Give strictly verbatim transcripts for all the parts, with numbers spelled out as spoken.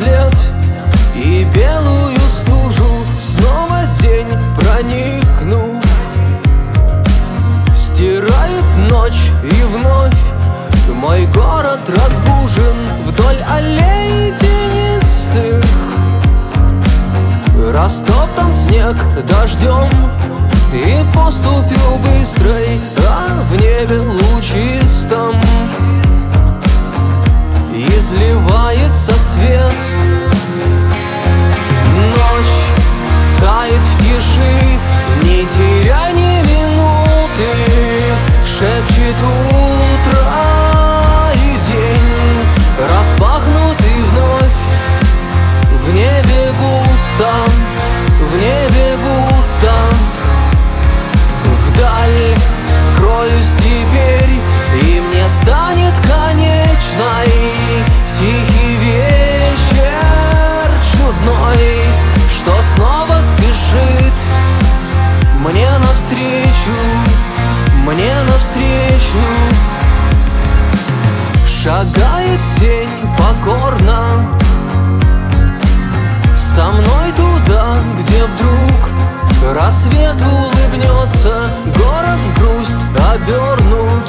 след и белую стужу. Снова день, проникнув, стирает ночь, и вновь мой город разбужен. Вдоль аллей тенистых растоптан снег дождем и поступью быстрой, а в небе лучистом изливается свет. Ночь тает в тиши, не теряй ни минуты, шепчет утро и день, распахнутый вновь. В небе будто, в небе будто вдаль скроюсь теперь, и мне станет конечной тихий вечер чудной, что снова спешит мне навстречу, мне навстречу. Шагает тень покорно со мной туда, где вдруг рассвет улыбнется. Город в грусть обернут,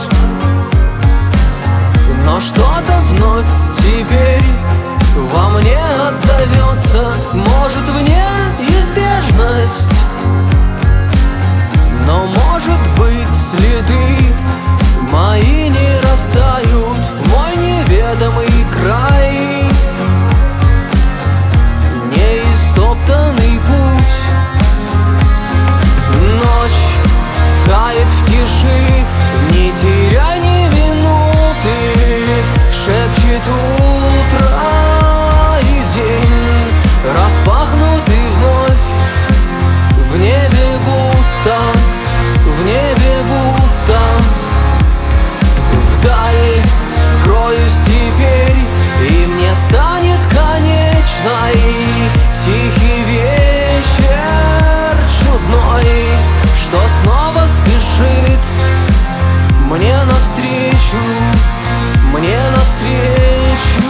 но что-то вновь теперь во мне отзовется. Может, в неизбежность, но, может быть, следы мои не растают. Мой неведомый край, неистоптанный путь. Ночь тает в тиши, не теряй ни минуты, шепчет утро и день, распахнутый вновь. В небе будто, в небе будто вдаль скроюсь теперь, и мне станет конечной тихий вечер чудной, что снова спешит мне навстречу, мне навстречу.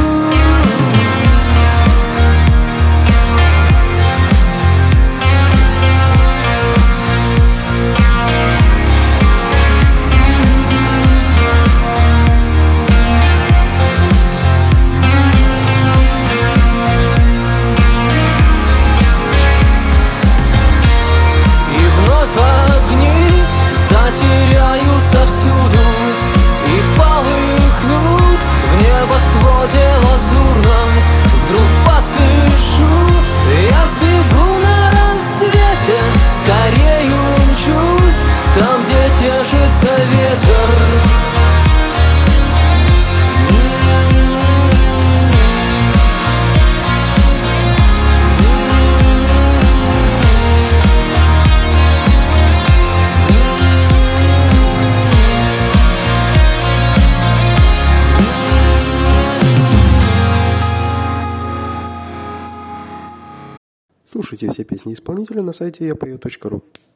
Теряются всюду и полыхнут в небосводе лазурном. Вдруг поспешу, я сбегу на рассвете, скорее умчусь там, где тешится ветер. Слушайте все песни исполнителя на сайте я пою точка ру.